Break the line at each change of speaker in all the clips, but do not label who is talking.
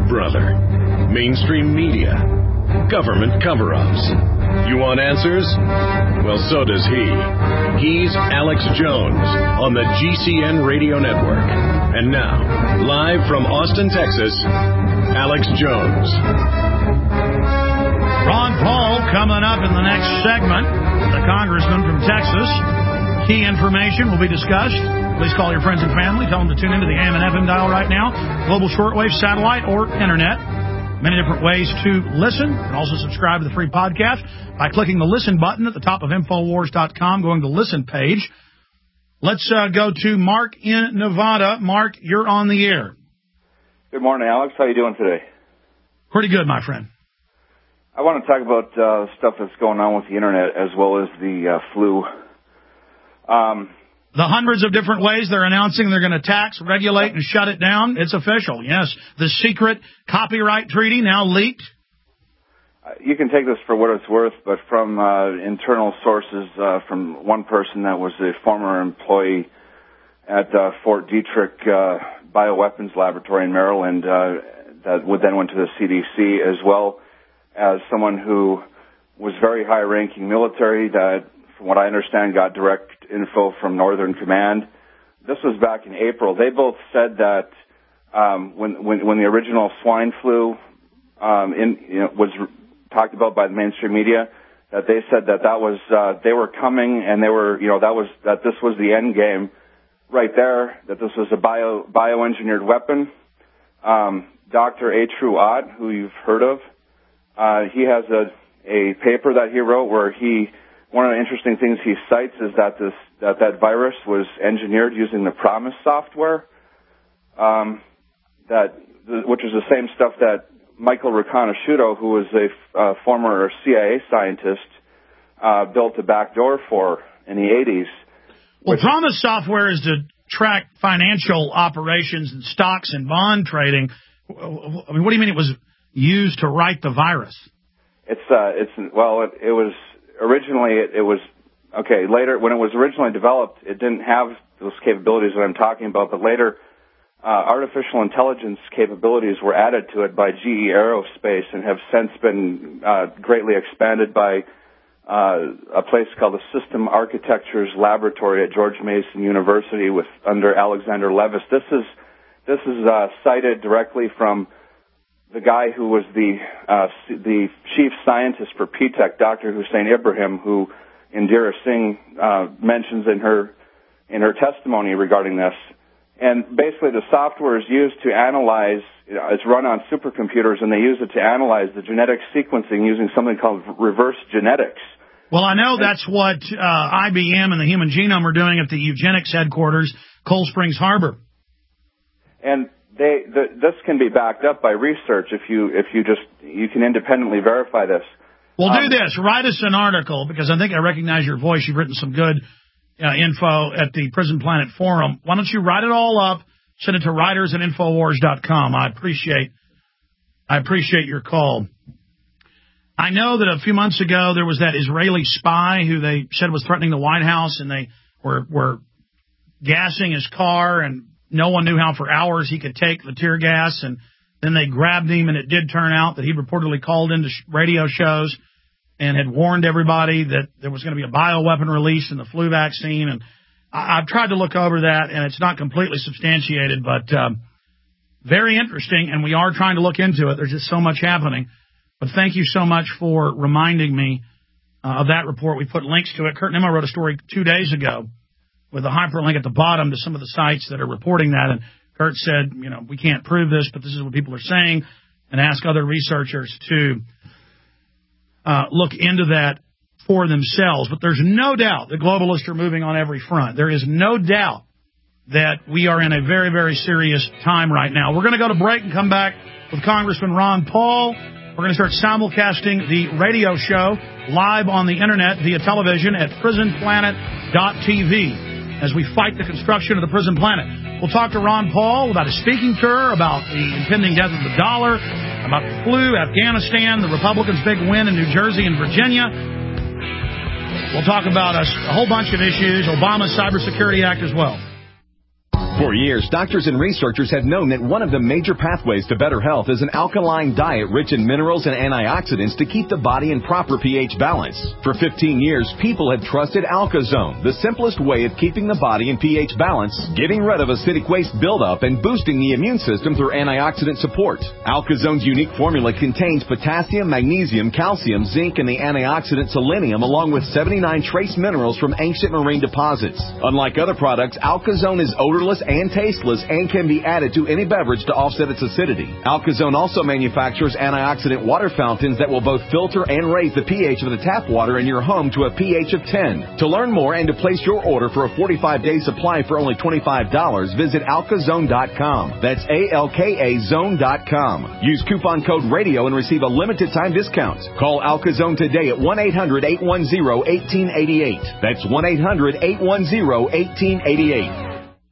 brother. Mainstream media. Government cover-ups. You want answers? Well, so does he. He's Alex Jones on the GCN Radio Network. And now, live from Austin, Texas, Alex Jones.
Ron Paul coming up in the next segment. The congressman from Texas. Key information will be discussed. Please call your friends and family. Tell them to tune into the AM and FM dial right now. Global shortwave, satellite, or internet. Many different ways to listen. You can also subscribe to the free podcast by clicking the listen button at the top of Infowars.com, going to the listen page. Let's go to Mark in Nevada. Mark, you're on the air.
Good morning, Alex. How are you doing today?
Pretty good, my friend.
I want to talk about stuff that's going on with the Internet as well as the flu.
The hundreds of different ways they're announcing they're going to tax, regulate, and shut it down. It's official, yes. The secret copyright treaty now leaked.
You can take this for what it's worth, but from internal sources, from one person that was a former employee at Fort Detrick Bioweapons Laboratory in Maryland that then went to the CDC, as well as someone who was very high-ranking military that, from what I understand, got direct info from Northern Command. This was back in April. They both said that when the original swine flu was talked about by the mainstream media, that they said that was they were coming and they were that this was the end game right there. That this was a bioengineered weapon. Dr. A. True Ott, who you've heard of, he has a paper that he wrote where one of the interesting things he cites is that that virus was engineered using the PROMIS software, which is the same stuff that Michael Riconosciuto, who was a former CIA scientist, built a backdoor for in the 80s.
Well, PROMIS software is to track financial operations and stocks and bond trading. I mean, what do you mean it was used to write the virus?
It was originally it was okay. Later, when it was originally developed, it didn't have those capabilities that I'm talking about. But later, artificial intelligence capabilities were added to it by GE Aerospace and have since been greatly expanded by a place called the System Architectures Laboratory at George Mason University under Alexander Levis. This is cited directly from the guy who was the chief scientist for PTEC, Dr. Hussein Ibrahim, who Indira Singh mentions in her testimony regarding this. And basically the software is used to analyze, it's run on supercomputers, and they use it to analyze the genetic sequencing using something called reverse genetics.
Well, I know that's what IBM and the Human Genome are doing at the eugenics headquarters, Cold Springs Harbor.
And this can be backed up by research if you can independently verify this.
Well, do this. Write us an article, because I think I recognize your voice. You've written some good info at the Prison Planet Forum. Why don't you write it all up, send it to writers@infowars.com. I appreciate your call. I know that a few months ago there was that Israeli spy who they said was threatening the White House, and they were gassing his car, and no one knew how for hours he could take the tear gas, and then they grabbed him, and it did turn out that he reportedly called into radio shows and had warned everybody that there was going to be a bioweapon release in the flu vaccine. And I've tried to look over that, and it's not completely substantiated, but very interesting, and we are trying to look into it. There's just so much happening. But thank you so much for reminding me of that report. We put links to it. Kurt Nimmo wrote a story 2 days ago with a hyperlink at the bottom to some of the sites that are reporting that. And Kurt said, we can't prove this, but this is what people are saying, and ask other researchers to look into that for themselves. But there's no doubt the globalists are moving on every front. There is no doubt that we are in a very, very serious time right now. We're going to go to break and come back with Congressman Ron Paul. We're going to start simulcasting the radio show live on the Internet via television at prisonplanet.tv as we fight the construction of the prison planet. We'll talk to Ron Paul about his speaking tour, about the impending death of the dollar, about the flu, Afghanistan, the Republicans' big win in New Jersey and Virginia. We'll talk about a whole bunch of issues, Obama's Cybersecurity Act as well.
For years, doctors and researchers have known that one of the major pathways to better health is an alkaline diet rich in minerals and antioxidants to keep the body in proper pH balance. For 15 years, people have trusted AlkaZone, the simplest way of keeping the body in pH balance, getting rid of acidic waste buildup, and boosting the immune system through antioxidant support. AlkaZone's unique formula contains potassium, magnesium, calcium, zinc, and the antioxidant selenium, along with 79 trace minerals from ancient marine deposits. Unlike other products, AlkaZone is odorless and tasteless and can be added to any beverage to offset its acidity. AlkaZone also manufactures antioxidant water fountains that will both filter and raise the pH of the tap water in your home to a pH of 10. To learn more and to place your order for a 45-day supply for only $25, visit AlkaZone.com. That's ALKA Zone.com. Use coupon code RADIO and receive a limited time discount. Call AlkaZone today at 1-800-810-1888. That's 1-800-810-1888.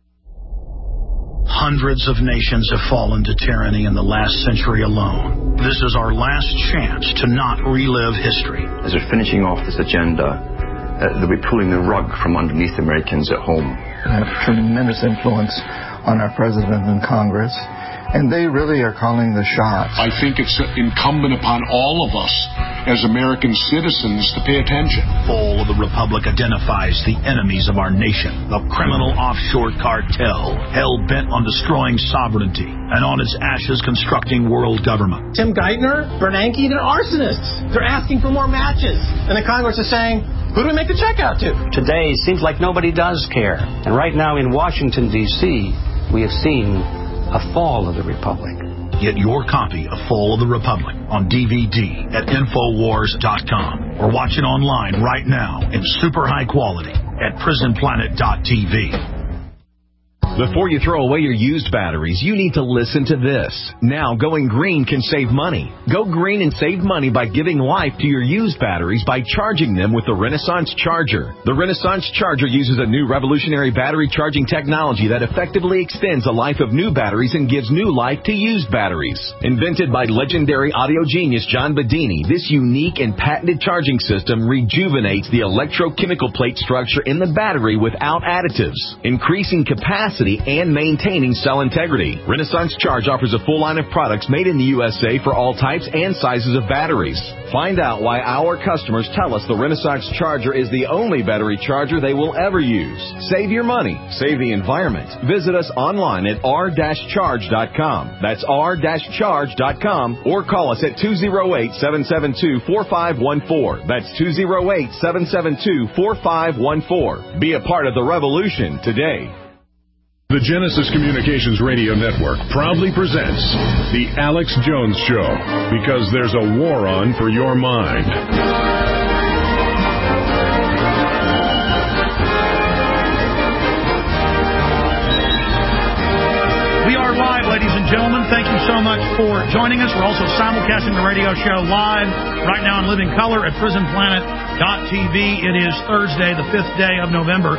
Hundreds of nations have fallen to tyranny in the last century alone. This is our last chance to not relive history.
As we're finishing off this agenda, they'll be pulling the rug from underneath Americans at home.
I have tremendous influence on our president and Congress, and they really are calling the shots.
I think it's incumbent upon all of us as American citizens to pay attention.
Fall of the Republic identifies the enemies of our nation, a criminal offshore cartel hell-bent on destroying sovereignty and on its ashes constructing world government.
Tim Geithner, Bernanke, they're arsonists. They're asking for more matches. And the Congress is saying, who do we make the check out to?
Today seems like nobody does care. And right now in Washington, D.C., we have seen a fall of the Republic.
Get your copy of Fall of the Republic on DVD at Infowars.com or watch it online right now in super high quality at PrisonPlanet.tv.
Before you throw away your used batteries, you need to listen to this. Now, going green can save money. Go green and save money by giving life to your used batteries by charging them with the Renaissance Charger. The Renaissance Charger uses a new revolutionary battery charging technology that effectively extends the life of new batteries and gives new life to used batteries. Invented by legendary audio genius John Bedini, this unique and patented charging system rejuvenates the electrochemical plate structure in the battery without additives, increasing capacity and maintaining cell integrity. Renaissance Charge offers a full line of products made in the USA for all types and sizes of batteries. Find out why our customers tell us the Renaissance Charger is the only battery charger they will ever use. Save your money. Save the environment. Visit us online at r-charge.com. That's r-charge.com or call us at 208-772-4514. That's 208-772-4514. Be a part of the revolution today.
The Genesis Communications Radio Network proudly presents The Alex Jones Show, because there's a war on for your mind.
We are live, ladies and gentlemen. Thank you so much for joining us. We're also simulcasting the radio show live right now in living color at PrisonPlanet.tv. It is Thursday, the 5th day of November,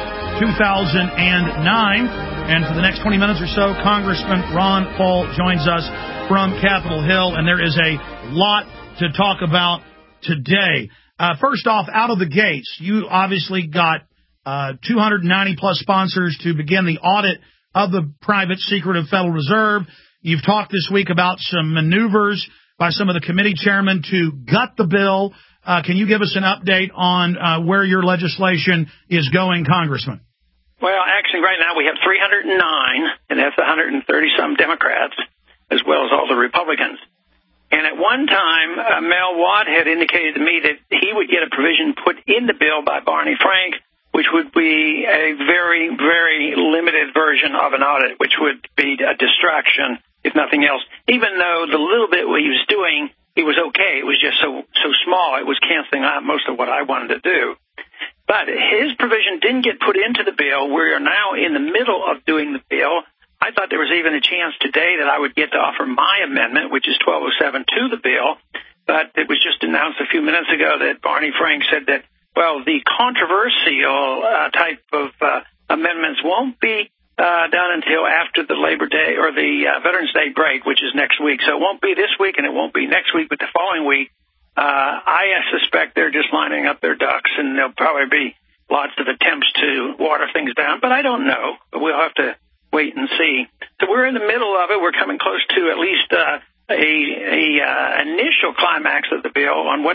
2009. And for the next 20 minutes or so, Congressman Ron Paul joins us from Capitol Hill, and there is a lot to talk about today. First off, out of the gates, you obviously got 290-plus sponsors to begin the audit of the private secretive Federal Reserve. You've talked this week about some maneuvers by some of the committee chairmen to gut the bill. Can you give us an update on where your legislation is going, Congressman?
Well, actually, right now we have 309, and that's 130-some Democrats, as well as all the Republicans. And at one time, Mel Watt had indicated to me that he would get a provision put in the bill by Barney Frank, which would be a very, very limited version of an audit, which would be a distraction, if nothing else. Even though the little bit what he was doing, it was okay. It was just so small, it was canceling out most of what I wanted to do. But his provision didn't get put into the bill. We are now in the middle of doing the bill. I thought there was even a chance today that I would get to offer my amendment, which is 1207, to the bill. But it was just announced a few minutes ago that Barney Frank said that, well, the controversial type of amendments won't be done until after the Labor Day or the Veterans Day break, which is next week. So it won't be this week and it won't be next week, but the following week. I suspect they're just lining up their ducks, and there'll probably be lots of attempts to water things down, but I don't know. We'll have to wait and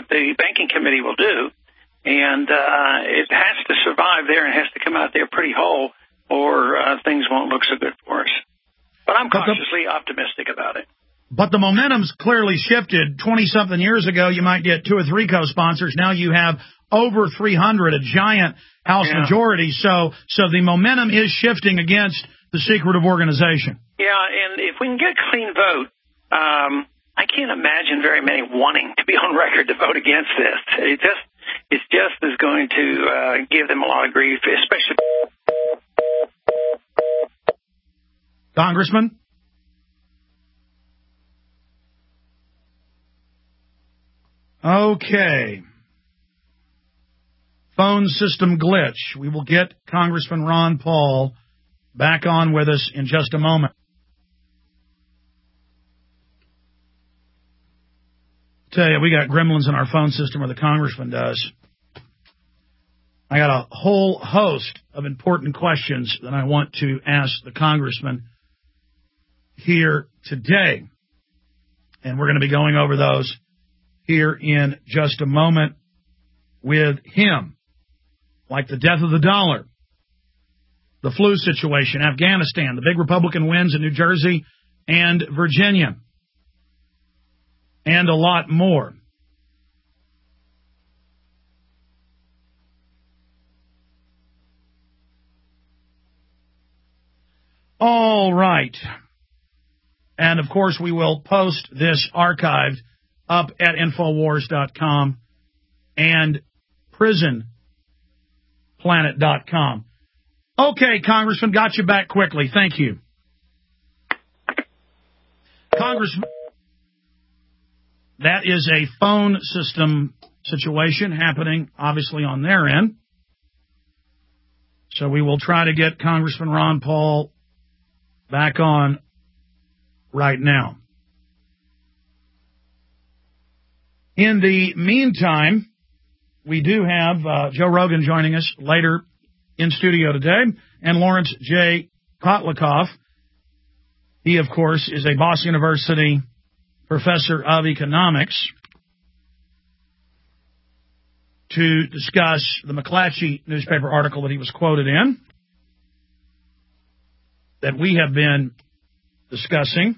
what the banking committee will do. And it has to survive there and has to come out there pretty whole, or things won't look so good for us. But I'm cautiously optimistic about it.
But the momentum's clearly shifted. 20-something years ago, you might get 2 or 3 co-sponsors. Now you have over 300, a giant House majority. So the momentum is shifting against the secretive organization. Yeah,
and if we can get a clean vote, I can't imagine very many wanting to be on record to vote against this. It just is going to give them a lot of grief, especially.
Congressman? Okay. Phone system glitch. We will get Congressman Ron Paul back on with us in just a moment. Tell you, we got gremlins in our phone system, or the congressman does. I got a whole host of important questions that I want to ask the congressman here today. And we're going to be going over those here in just a moment with him. Like the death of the dollar, the flu situation, Afghanistan, the big Republican wins in New Jersey and Virginia, and a lot more. All right. And, of course, we will post this archived up at Infowars.com and PrisonPlanet.com. Okay, Congressman, got you back quickly. Thank you. Congressman, that is a phone system situation happening, obviously, on their end. So we will try to get Congressman Ron Paul back on right now. In the meantime, we do have Joe Rogan joining us later in studio today, and Lawrence J. Kotlikoff. He, of course, is a Boston University professor of economics, to discuss the McClatchy newspaper article that he was quoted in, that we have been discussing.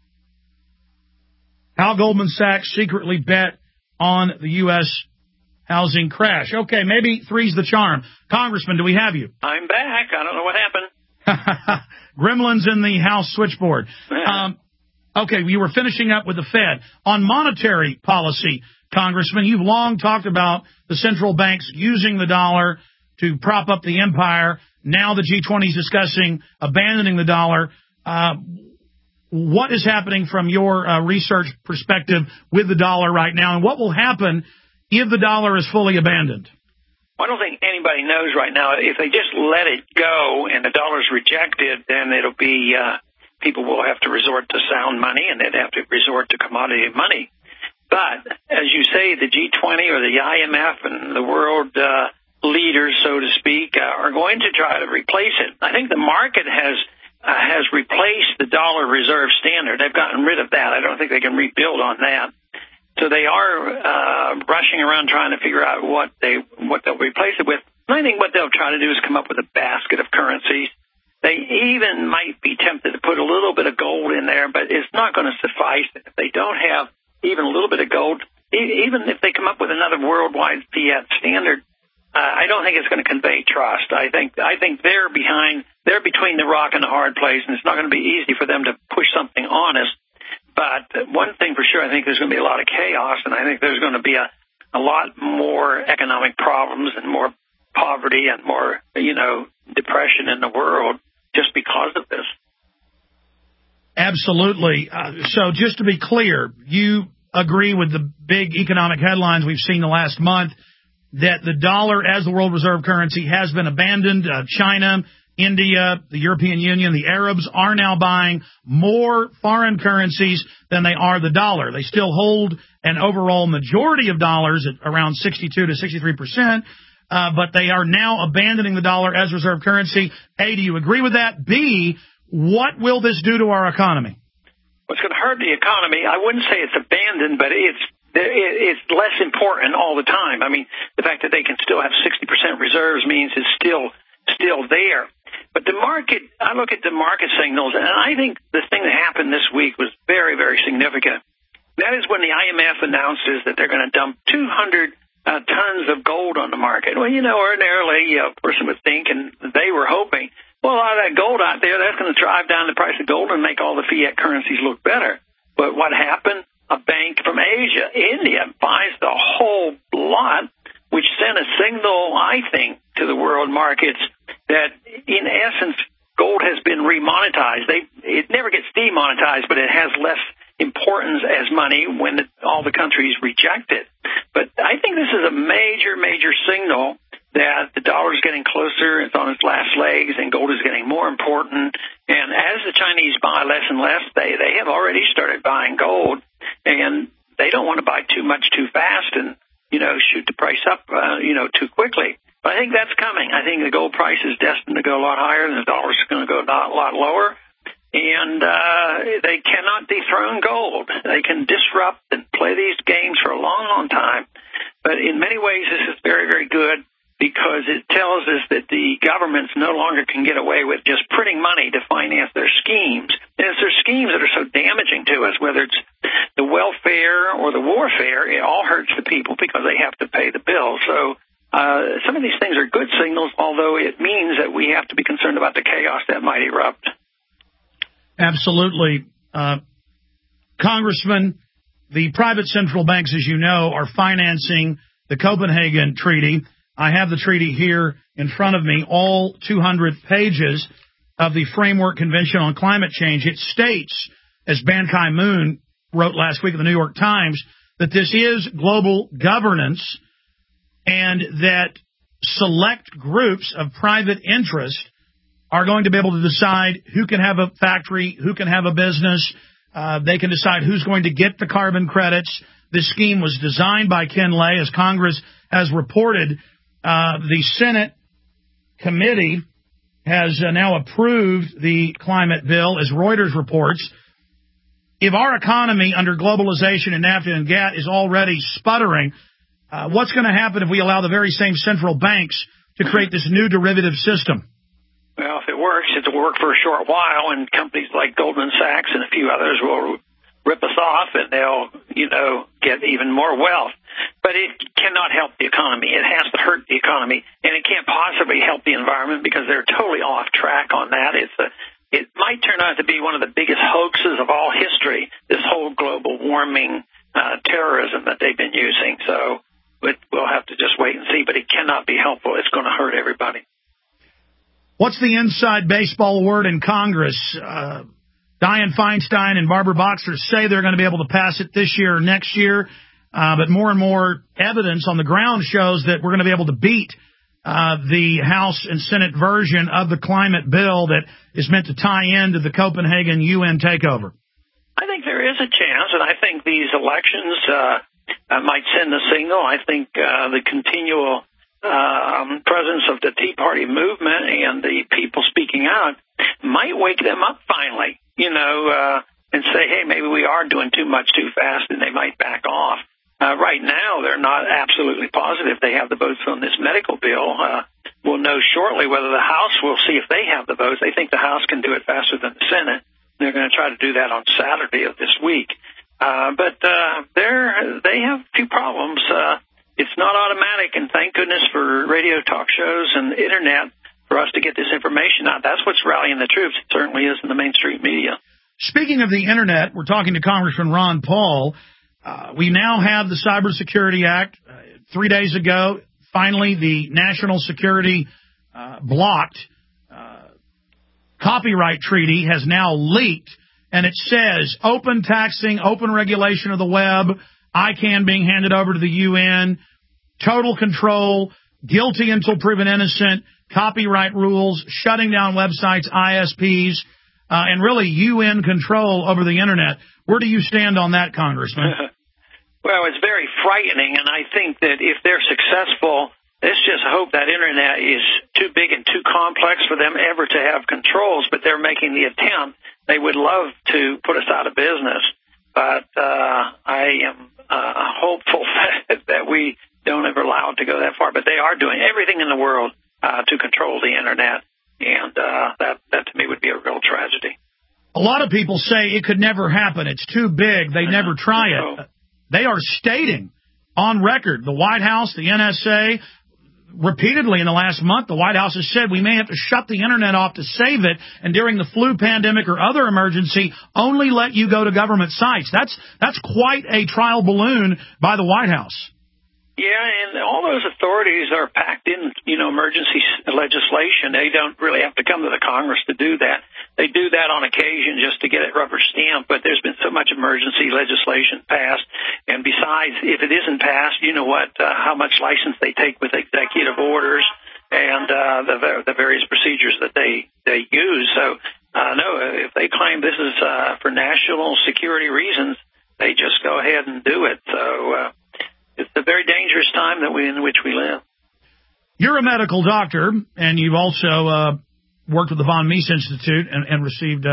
How Goldman Sachs secretly bet on the U.S. housing crash. Okay, maybe three's the charm. Congressman, do we have you?
I'm back. I don't know what happened.
Gremlins in the House switchboard. Okay, you were finishing up with the Fed. On monetary policy, Congressman, you've long talked about the central banks using the dollar to prop up the empire. Now the G20 is discussing abandoning the dollar. What is happening from your research perspective with the dollar right now, and what will happen if the dollar is fully abandoned?
I don't think anybody knows right now. If they just let it go and the dollar's rejected, then it'll be people will have to resort to sound money, and they'd have to resort to commodity money. But as you say, the G20 or the IMF and the world leaders, so to speak, are going to try to replace it. I think the market has replaced the dollar reserve standard. They've gotten rid of that. I don't think they can rebuild on that. So they are rushing around trying to figure out what they'll replace it with. And I think what they'll try to do is come up with a basket of currencies. They even might be tempted to put a little bit of gold in there, but it's not going to suffice. If they don't have even a little bit of gold, even if they come up with another worldwide fiat standard, I don't think it's going to convey trust. I think they're between the rock and the hard place, and it's not going to be easy for them to push something on us. But one thing for sure, I think there's going to be a lot of chaos, and I think there's going to be a lot more economic problems and more poverty and more, depression in the world just because of this.
Absolutely. So just to be clear, you agree with the big economic headlines we've seen the last month that the dollar as the world reserve currency has been abandoned. China, India, the European Union, the Arabs are now buying more foreign currencies than they are the dollar. They still hold an overall majority of dollars at around 62 to 63%, but they are now abandoning the dollar as reserve currency. A, do you agree with that? B, what will this do to our economy?
Well, it's going to hurt the economy. I wouldn't say it's abandoned, but it's it's less important all the time. I mean, the fact that they can still have 60% reserves means it's still there. But the market, I look at the market signals, and I think the thing that happened this week was very, very significant. That is when the IMF announces that they're going to dump 200 tons of gold on the market. Well, ordinarily, a person would think, and they were hoping, well, a lot of that gold out there, that's going to drive down the price of gold and make all the fiat currencies look better. But what happened? A bank from Asia, India, buys the whole lot, which sent a signal, I think, to the world markets that, in essence, gold has been remonetized. It never gets demonetized, but it has less importance as money when all the countries reject it. But I think this is a major, major signal that the dollar is getting closer, it's on its last legs, and gold is getting more important. And as the Chinese buy less and less, they have already started buying gold, and they don't want to buy too much too fast and, shoot the price up, too quickly. But I think that's coming. I think the gold price is destined to go a lot higher, and the dollar is going to go a lot lower. And they cannot dethrone gold. They can disrupt and play these games for a long, long time. But in many ways, this is very, very good because it tells us that the governments no longer can get away with just printing money to finance their schemes. And it's their schemes that are so damaging to us, whether it's the welfare or the warfare, it all hurts the people because they have to pay the bill. So some of these things are good signals, although it means that we have to be concerned about the chaos that might erupt.
Absolutely. Congressman, the private central banks, as you know, are financing the Copenhagen Treaty. I have the treaty here in front of me, all 200 pages of the Framework Convention on Climate Change. It states, as Ban Ki-moon wrote last week in the New York Times, that this is global governance and that select groups of private interest are going to be able to decide who can have a factory, who can have a business. They can decide who's going to get the carbon credits. This scheme was designed by Ken Lay, as Congress has reported. The Senate committee has now approved the climate bill, as Reuters reports. If our economy under globalization and NAFTA and GATT is already sputtering, what's going to happen if we allow the very same central banks to create this new derivative system?
Well, if it works, it'll work for a short while, and companies like Goldman Sachs and a few others will rip us off, and they'll, get even more wealth. But it cannot help the economy. It has to hurt the economy, and it can't possibly help the environment because they're totally off track on that. It might turn out to be one of the biggest hoaxes of all history, this whole global warming terrorism that they've been using. So we'll have to just wait and see, but it cannot be helpful. It's going to hurt everybody.
What's the inside baseball word in Congress? Dianne Feinstein and Barbara Boxer say they're going to be able to pass it this year or next year, but more and more evidence on the ground shows that we're going to be able to beat the House and Senate version of the climate bill that is meant to tie into the Copenhagen UN takeover.
I think there is a chance, and I think these elections might send a signal. I think the continual presence of the Tea Party movement and the people speaking out might wake them up finally, and say, hey, maybe we are doing too much too fast, and they might back off. Right now, they're not absolutely positive they have the votes on this medical bill. We'll know shortly whether the House will see if they have the votes. They think the House can do it faster than the Senate. They're going to try to do that on Saturday of this week. But they have a few problems. It's not automatic, and thank goodness for radio talk shows and the Internet for us to get this information out. That's what's rallying the troops. It certainly is in the mainstream media.
Speaking of the Internet, we're talking to Congressman Ron Paul. We now have the Cybersecurity Act. 3 days ago, finally, the National Security blocked copyright treaty has now leaked, and it says open taxing, open regulation of the web, ICANN being handed over to the UN, total control, guilty until proven innocent, copyright rules, shutting down websites, ISPs, and really UN control over the Internet. Where do you stand on that, Congressman?
Well, it's very frightening, and I think that if they're successful, let's just hope that Internet is too big and too complex for them ever to have controls, but they're making the attempt. They would love to put us out of business. but I am hopeful that we don't ever allow it to go that far. But they are doing everything in the world to control the Internet, and that to me would be a real tragedy.
A lot of people say it could never happen. It's too big. They never try it. They are stating on record, the White House, the NSA, repeatedly in the last month, the White House has said we may have to shut the Internet off to save it, and during the flu pandemic or other emergency, only let you go to government sites. That's quite a trial balloon by the White House.
Yeah, and all those authorities are packed in, emergency legislation. They don't really have to come to the Congress to do that. They do that on occasion just to get it rubber stamped, but there's been so much emergency legislation passed. And besides, if it isn't passed, you know what, how much license they take with executive orders and the various procedures that they use. So, no, if they claim this is for national security reasons, they just go ahead and do it. So, it's a very dangerous time in which we live.
You're a medical doctor, and you've also worked with the Von Mises Institute and received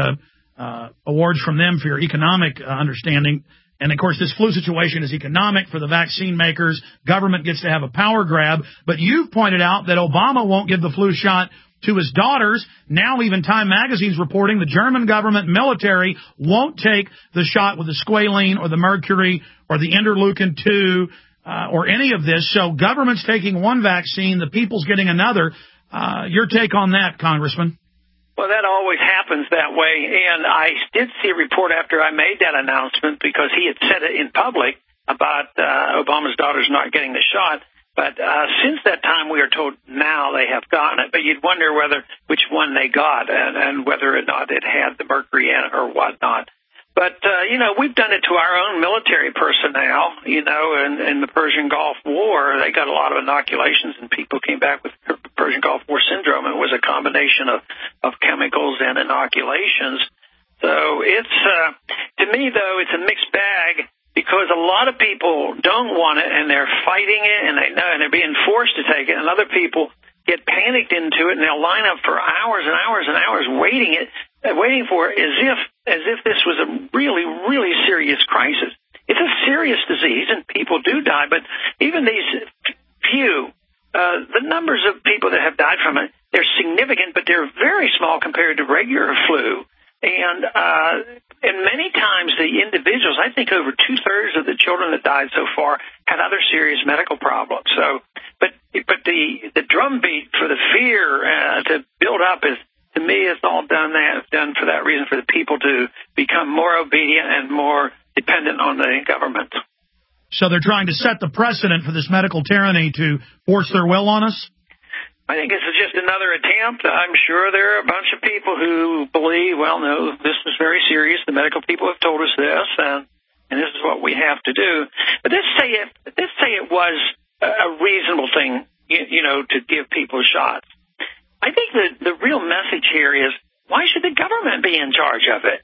awards from them for your economic understanding. And, of course, this flu situation is economic for the vaccine makers. Government gets to have a power grab. But you've pointed out that Obama won't give the flu shot to his daughters. Now even Time Magazine's reporting the German government military won't take the shot with the squalene or the mercury or the interleukin-2 or any of this. So government's taking one vaccine, the people's getting another. Your take on that, Congressman?
Well, that always happens that way, and I did see a report after I made that announcement because he had said it in public about Obama's daughters not getting the shot. But since that time, we are told now they have gotten it. But you'd wonder which one they got and whether or not it had the mercury in it or whatnot. But, we've done it to our own military personnel, in the Persian Gulf War. They got a lot of inoculations, and people came back with Persian Gulf War syndrome. It was a combination of chemicals and inoculations. So it's, to me, though, it's a mixed bag because a lot of people don't want it, and they're fighting it, and they're being forced to take it, and other people get panicked into it, and they'll line up for hours and hours and hours waiting for it as if this was a really, really serious crisis. It's a serious disease, and people do die, but even these few, the numbers of people that have died from it, they're significant, but they're very small compared to regular flu. And many times the individuals, I think over 2/3 of the children that died so far had other serious medical problems. So, but the drumbeat for the fear to build up is, to me, it's all done for that reason, for the people to become more obedient and more dependent on the government.
So they're trying to set the precedent for this medical tyranny to force their will on us?
I think it's just another attempt. I'm sure there are a bunch of people who believe, well, no, this is very serious. The medical people have told us this, and this is what we have to do. But let's say it was a reasonable thing, to give people shots. I think the real message here is, why should the government be in charge of it?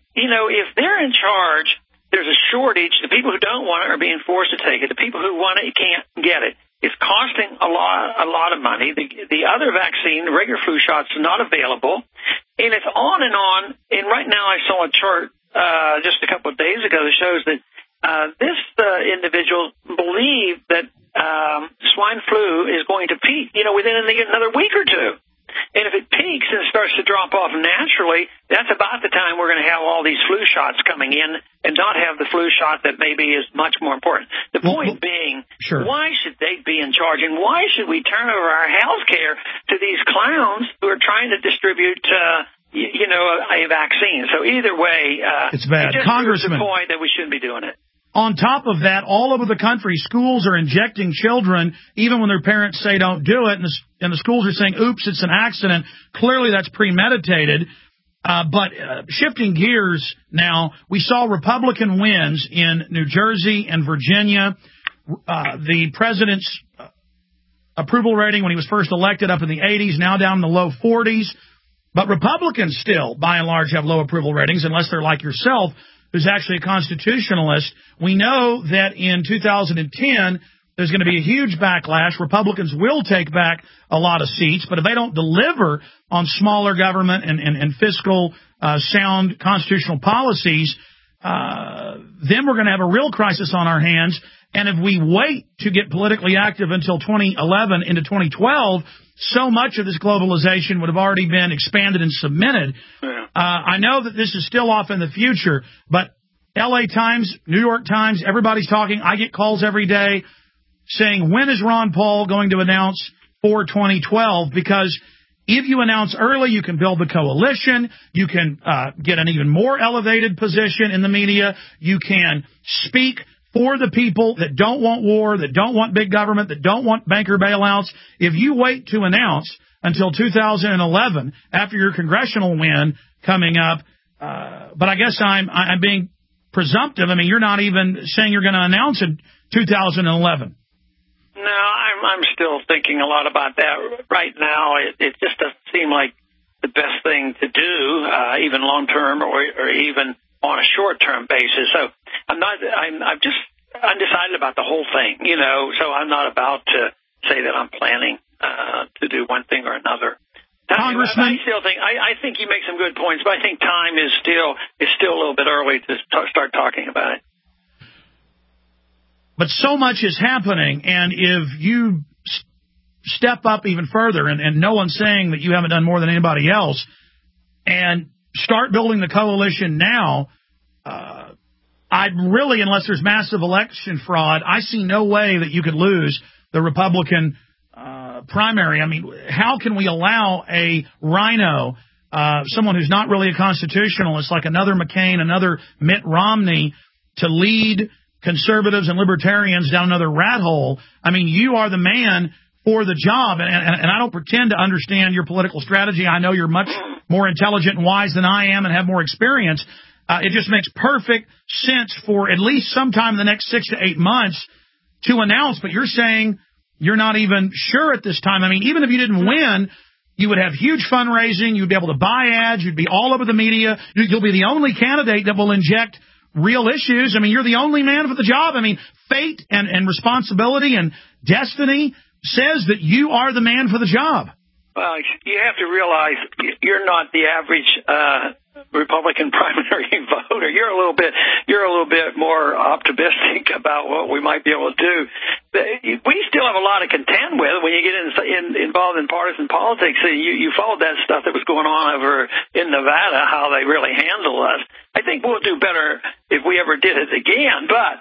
If they're in charge, there's a shortage. The people who don't want it are being forced to take it. The people who want it can't get it. It's costing a lot of money. The other vaccine, the regular flu shots, are not available. And it's on and on. And right now I saw a chart just a couple of days ago that shows that this individual believed that swine flu is going to peak, within another week or two. And if it peaks and it starts to drop off naturally, that's about the time we're going to have all these flu shots coming in and not have the flu shot that maybe is much more important. The point being,
sure,
why should they be in charge? And why should we turn over our health care to these clowns who are trying to distribute a vaccine? So either way,
it's bad.
It just
Congressman,
proves the point that we shouldn't be doing it.
On top of that, all over the country, schools are injecting children, even when their parents say don't do it, and the schools are saying, oops, it's an accident. Clearly that's premeditated. But shifting gears now, we saw Republican wins in New Jersey and Virginia. The president's approval rating when he was first elected up in the 80s, now down in the low 40s. But Republicans still, by and large, have low approval ratings, unless they're like yourself, who's actually a constitutionalist. We know that in 2010, there's going to be a huge backlash. Republicans will take back a lot of seats, but if they don't deliver on smaller government and fiscal sound constitutional policies, then we're going to have a real crisis on our hands. And if we wait to get politically active until 2011 into 2012, so much of this globalization would have already been expanded and cemented. I know that this is still off in the future, but L.A. Times, New York Times, everybody's talking. I get calls every day saying, when is Ron Paul going to announce for 2012? Because if you announce early, you can build the coalition. You can get an even more elevated position in the media. You can speak for the people that don't want war, that don't want big government, that don't want banker bailouts. If you wait to announce until 2011, after your congressional win coming up, but I guess I'm being presumptive. I mean, you're not even saying you're going to announce in 2011.
No, I'm still thinking a lot about that right now. It just doesn't seem like the best thing to do, even long term or even on a short term basis. So I'm just undecided about the whole thing, you know. So I'm not about to say that I'm planning to do one thing or another.
Congressman,
I think you make some good points, but I think time is still a little bit early to start talking about it.
But so much is happening, and if you step up even further, and no one's saying that you haven't done more than anybody else, and start building the coalition now, I'd really, unless there's massive election fraud, I see no way that you could lose the Republican primary. I mean, how can we allow a rhino, someone who's not really a constitutionalist, like another McCain, another Mitt Romney, to lead conservatives and libertarians down another rat hole? I mean, you are the man for the job, and I don't pretend to understand your political strategy. I know you're much more intelligent and wise than I am and have more experience. It just makes perfect sense for at least sometime in the next 6 to 8 months to announce, but you're saying you're not even sure at this time. I mean, even if you didn't win, you would have huge fundraising, you'd be able to buy ads, you'd be all over the media, you'll be the only candidate that will inject real issues. I mean, you're the only man for the job. I mean, fate and responsibility and destiny says that you are the man for the job.
Well, you have to realize you're not the average Republican primary voter. You're a little bit more optimistic about what we might be able to do. We still have a lot to contend with when you get involved in partisan politics. You followed that stuff that was going on over in Nevada, how they really handle us. I think we'll do better if we ever did it again, but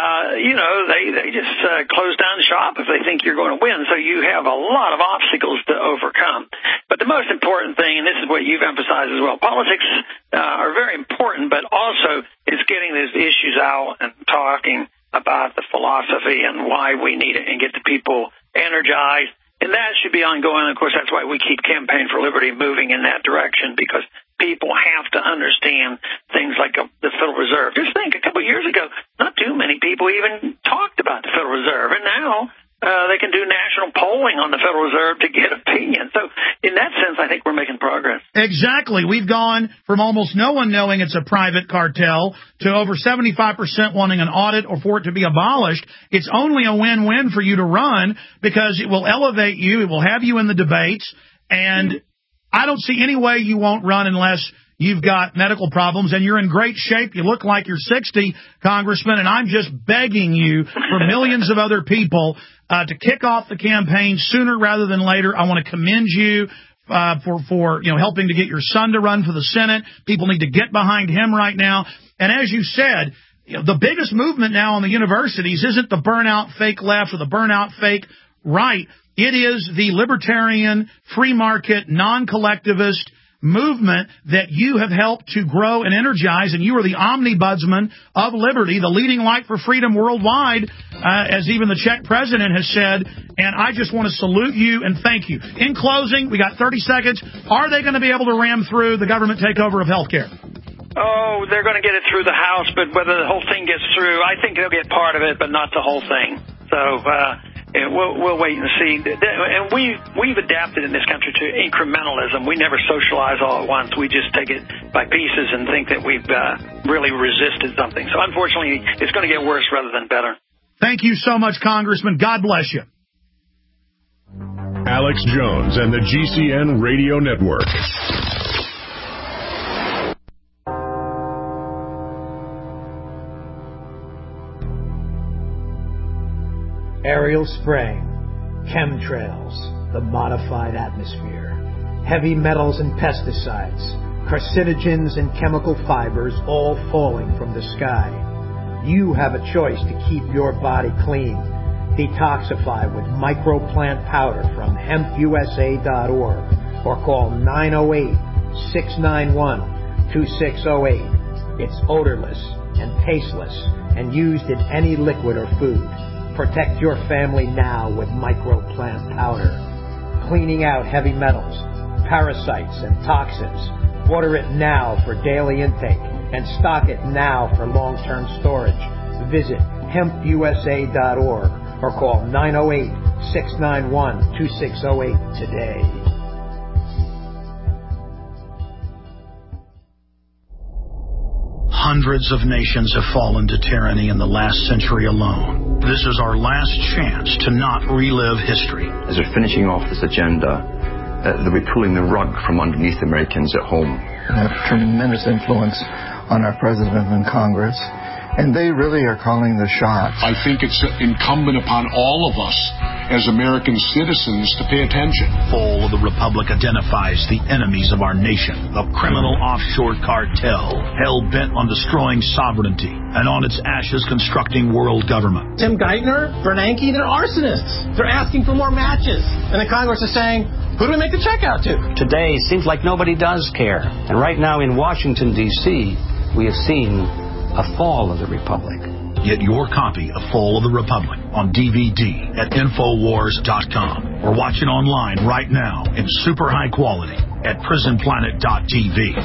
they just close down shop if they think you're going to win. So you have a lot of obstacles to overcome. But the most important thing, and this is what you've emphasized as well, politics are very important, but also is getting these issues out and talking about the philosophy and why we need it and get the people energized. And that should be ongoing. Of course, that's why we keep Campaign for Liberty moving in that direction, because people have to understand things like the Federal Reserve. Just think, a couple of years ago, not too many people even talked about the Federal Reserve, and now they can do national polling on the Federal Reserve to get opinion. So in that sense, I think we're making progress.
Exactly. We've gone from almost no one knowing it's a private cartel to over 75% wanting an audit or for it to be abolished. It's only a win-win for you to run because it will elevate you. It will have you in the debates, and I don't see any way you won't run unless you've got medical problems, and you're in great shape. You look like you're 60, Congressman, and I'm just begging you for millions of other people to kick off the campaign sooner rather than later. I want to commend you for helping to get your son to run for the Senate. People need to get behind him right now. And as you said, the biggest movement now in the universities isn't the burnout fake left or the burnout fake right. It is the libertarian, free market, non-collectivist movement that you have helped to grow and energize, and you are the omnibudsman of liberty, the leading light for freedom worldwide, as even the Czech president has said, and I just want to salute you and thank you. In closing, we got 30 seconds. Are they going to be able to ram through the government takeover of health care?
Oh, they're going to get it through the House, but whether the whole thing gets through, I think they'll get part of it, but not the whole thing. So, and we'll wait and see. And we've adapted in this country to incrementalism. We never socialize all at once. We just take it by pieces and think that we've really resisted something. So unfortunately, it's going to get worse rather than better.
Thank you so much, Congressman. God bless you.
Alex Jones and the GCN Radio Network.
aerial spraying, chemtrails, the modified atmosphere, heavy metals and pesticides, carcinogens and chemical fibers all falling from the sky. You have a choice to keep your body clean. Detoxify with microplant powder from hempusa.org or call 908-691-2608. It's odorless and tasteless and used in any liquid or food. Protect your family now with microplant powder. Cleaning out heavy metals, parasites, and toxins. Order it now for daily intake and stock it now for long-term storage. Visit hempusa.org or call 908-691-2608 today.
Hundreds of nations have fallen to tyranny in the last century alone. This is our last chance to not relive history.
As we're finishing off this agenda, they'll be pulling the rug from underneath Americans at home.
They have tremendous influence on our president and Congress, and they really are calling the shots.
I think it's incumbent upon all of us as American citizens to pay attention.
Fall of the Republic identifies the enemies of our nation, a criminal offshore cartel hell-bent on destroying sovereignty and on its ashes constructing world government.
Tim Geithner, Bernanke, they're arsonists. They're asking for more matches. And the Congress is saying, who do we make the check out to?
Today seems like nobody does care. And right now in Washington, D.C., we have seen a fall of the Republic.
Get your copy of Fall of the Republic on DVD at Infowars.com or watch it online right now in super high quality at PrisonPlanet.tv.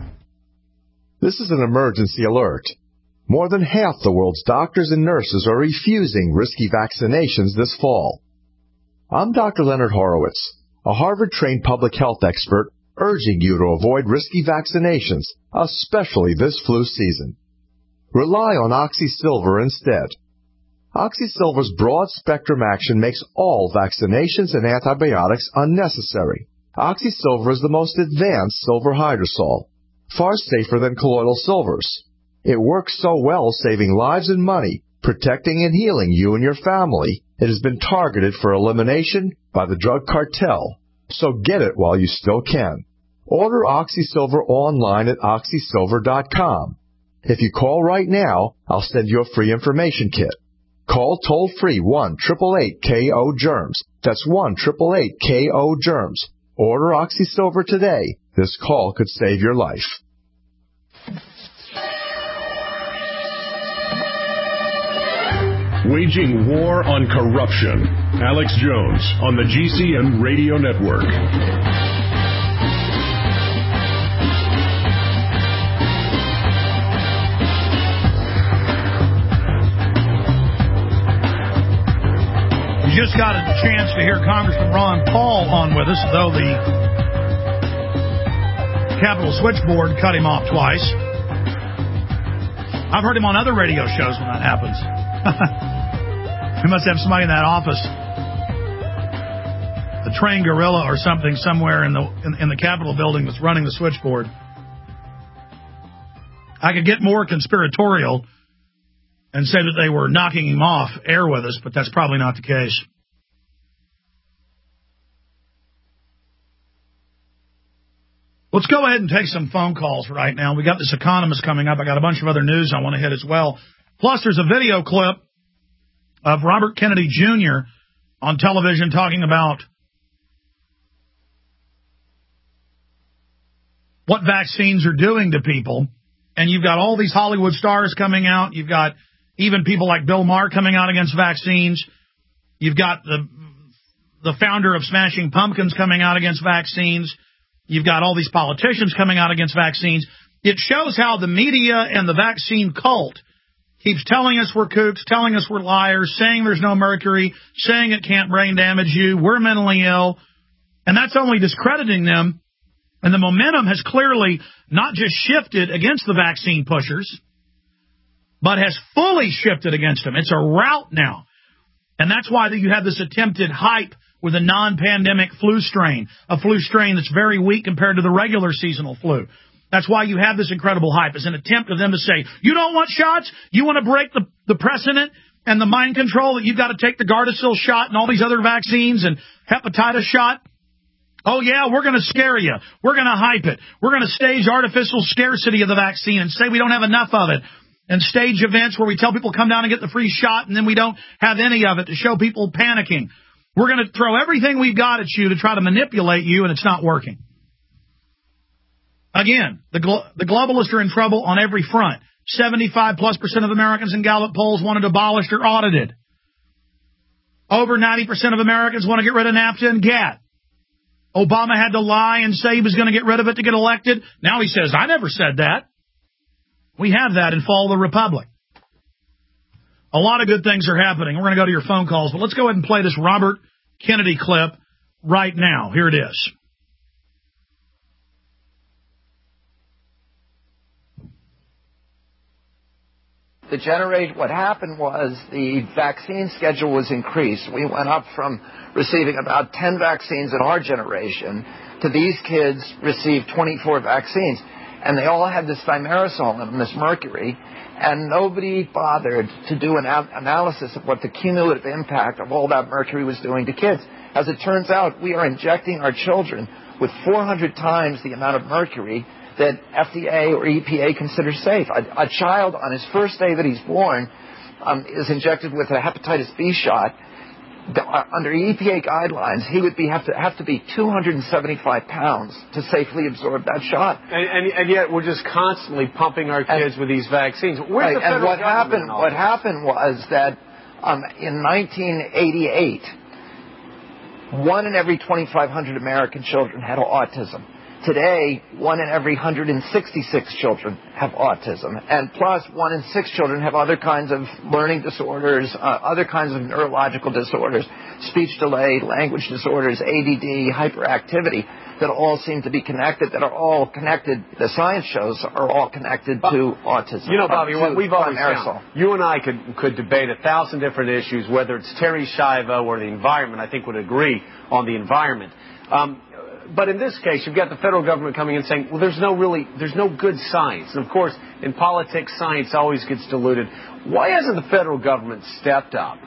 This is an emergency alert. More than half the world's doctors and nurses are refusing risky vaccinations this fall. I'm Dr. Leonard Horowitz, a Harvard-trained public health expert urging you to avoid risky vaccinations, especially this flu season. Rely on OxySilver instead. OxySilver's broad-spectrum action makes all vaccinations and antibiotics unnecessary. OxySilver is the most advanced silver hydrosol, far safer than colloidal silvers. It works so well saving lives and money, protecting and healing you and your family. It has been targeted for elimination by the drug cartel, so get it while you still can. Order OxySilver online at OxySilver.com. If you call right now, I'll send you a free information kit. Call toll-free 1-888-KO-GERMS. That's 1-888-KO-GERMS. Order OxySilver today. This call could save your life.
Waging war on corruption. Alex Jones on the GCN Radio Network.
Just got a chance to hear Congressman Ron Paul on with us, though the Capitol switchboard cut him off twice. I've heard him on other radio shows when that happens. We must have somebody in that office, a trained gorilla or something, somewhere in the Capitol building that's running the switchboard. I could get more conspiratorial and say that they were knocking him off air with us, but that's probably not the case. Let's go ahead and take some phone calls right now. We got this economist coming up. I got a bunch of other news I want to hit as well. Plus, there's a video clip of Robert Kennedy Jr. on television talking about what vaccines are doing to people. And you've got all these Hollywood stars coming out. You've got even people like Bill Maher coming out against vaccines. You've got the founder of Smashing Pumpkins coming out against vaccines. You've got all these politicians coming out against vaccines. It shows how the media and the vaccine cult keeps telling us we're kooks, telling us we're liars, saying there's no mercury, saying it can't brain damage you, we're mentally ill. And that's only discrediting them. And the momentum has clearly not just shifted against the vaccine pushers, but has fully shifted against them. It's a rout now. And that's why you have this attempted hype with a non-pandemic flu strain, a flu strain that's very weak compared to the regular seasonal flu. That's why you have this incredible hype. It's an attempt of them to say, you don't want shots? You want to break the precedent? And the mind control that you've got to take the Gardasil shot and all these other vaccines and hepatitis shot. Oh, yeah, we're going to scare you. We're going to hype it. We're going to stage artificial scarcity of the vaccine and say we don't have enough of it. And stage events where we tell people come down and get the free shot, and then we don't have any of it to show people panicking. We're going to throw everything we've got at you to try to manipulate you, and it's not working. Again, the globalists are in trouble on every front. 75+% of Americans in Gallup polls wanted abolished or audited. Over 90% of Americans want to get rid of NAFTA and GATT. Obama had to lie and say he was going to get rid of it to get elected. Now he says, I never said that. We have that in Fall of the Republic. A lot of good things are happening. We're going to go to your phone calls, but let's go ahead and play this Robert Kennedy clip right now. Here it is.
What happened was the vaccine schedule was increased. We went up from receiving about 10 vaccines in our generation to these kids received 24 vaccines. And they all had this thimerosal in them, this mercury, and nobody bothered to do an analysis of what the cumulative impact of all that mercury was doing to kids. As it turns out, we are injecting our children with 400 times the amount of mercury that FDA or EPA considers safe. A child on his first day that he's born is injected with a hepatitis B shot. Under EPA guidelines, he would have to be 275 pounds to safely absorb that shot.
And yet we're just constantly pumping our kids with these vaccines. Where's the federal
what happened was that in 1988, 1 in every 2,500 American children had autism. Today, 1 in every 166 children have autism. And plus, 1 in 6 children have other kinds of learning disorders, other kinds of neurological disorders, speech delay, language disorders, ADD, hyperactivity, that all seem to be connected, that are all connected, the science shows are all connected to autism.
You know, Bobby, what we've always found, you and I could debate 1,000 different issues, whether it's Terry Schiavo or the environment. I think would agree on the environment. But in this case, you've got the federal government coming in saying, well, there's no good science. And, of course, in politics, science always gets diluted. Why hasn't the federal government stepped up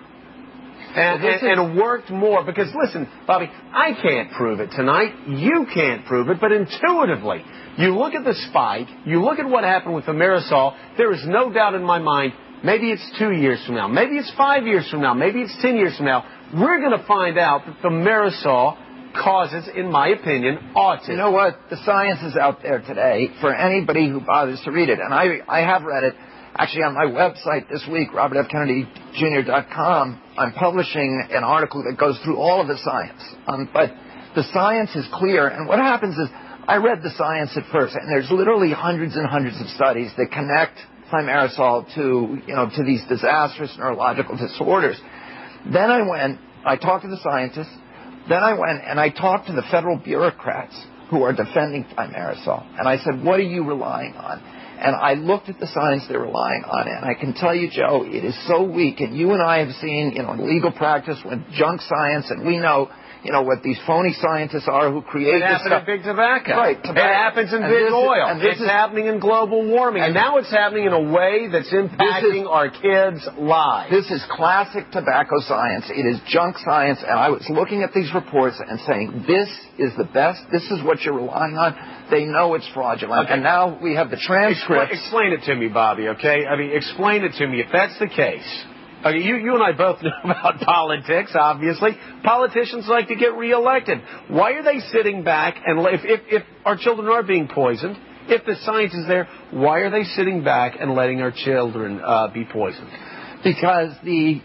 and worked more? Because, listen, Bobby, I can't prove it tonight. You can't prove it. But intuitively, you look at the spike, you look at what happened with the thimerosal, there is no doubt in my mind, maybe it's 2 years from now, maybe it's 5 years from now, maybe it's 10 years from now, we're going to find out that the thimerosal causes, in my opinion, autism.
You know what? The science is out there today for anybody who bothers to read it. And I have read it. Actually, on my website this week, robertfkennedykjr.com, I'm publishing an article that goes through all of the science. But the science is clear. And what happens is, I read the science at first, and there's literally hundreds and hundreds of studies that connect thimerosal to these disastrous neurological disorders. Then I talked to the scientists. Then I went and I talked to the federal bureaucrats who are defending thimerosal. And I said, what are you relying on? And I looked at the science they're relying on. And I can tell you, Joe, it is so weak. And you and I have seen, legal practice with junk science. And we know, what these phony scientists are who create this stuff.
It happens in big tobacco.
Right.
It happens in big oil. It's happening in global warming. And now it's happening in a way that's impacting our kids' lives.
This is classic tobacco science. It is junk science. And I was looking at these reports and saying, this is the best. This is what you're relying on. They know it's fraudulent. Okay. And now we have the transcripts.
Explain it to me, Bobby, okay? Explain it to me. If that's the case... Okay, you and I both know about politics, obviously. Politicians like to get reelected. Why are they sitting back and if our children are being poisoned, if the science is there, why are they sitting back and letting our children be poisoned?
Because the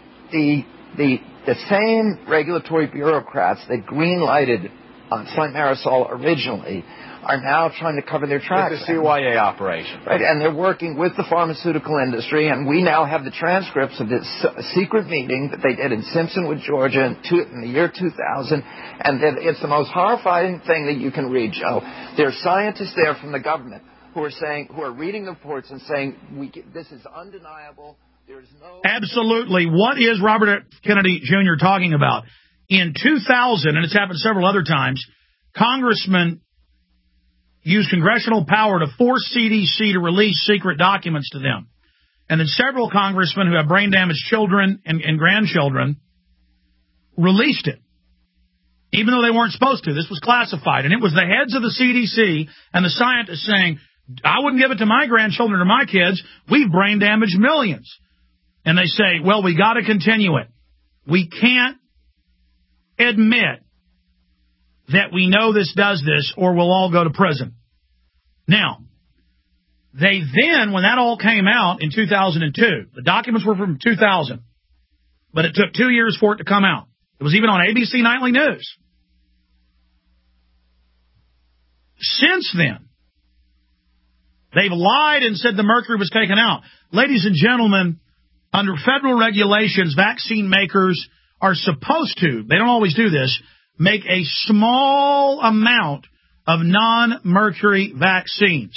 same regulatory bureaucrats that green-lighted thimerosal originally are now trying to cover their tracks.
It's the CYA operation.
Right, and they're working with the pharmaceutical industry, and we now have the transcripts of this secret meeting that they did in Simpsonwood, Georgia in the year 2000, and it's the most horrifying thing that you can read, Joe. There are scientists there from the government who are reading the reports and saying, this is undeniable, there's no...
Absolutely. What is Robert F. Kennedy Jr. talking about? In 2000, and it's happened several other times, congressmen used congressional power to force CDC to release secret documents to them. and then several congressmen who have brain-damaged children and grandchildren released it, even though they weren't supposed to. This was classified, and it was the heads of the CDC and the scientists saying, I wouldn't give it to my grandchildren or my kids. We've brain-damaged millions. And they say, well, we got to continue it. We can't admit that we know this does this, or we'll all go to prison. Now, they then, when that all came out in 2002, the documents were from 2000, but it took 2 years for it to come out. It was even on ABC Nightly News. Since then, they've lied and said the mercury was taken out. Ladies and gentlemen, under federal regulations, vaccine makers are supposed to, they don't always do this, make a small amount of non-mercury vaccines.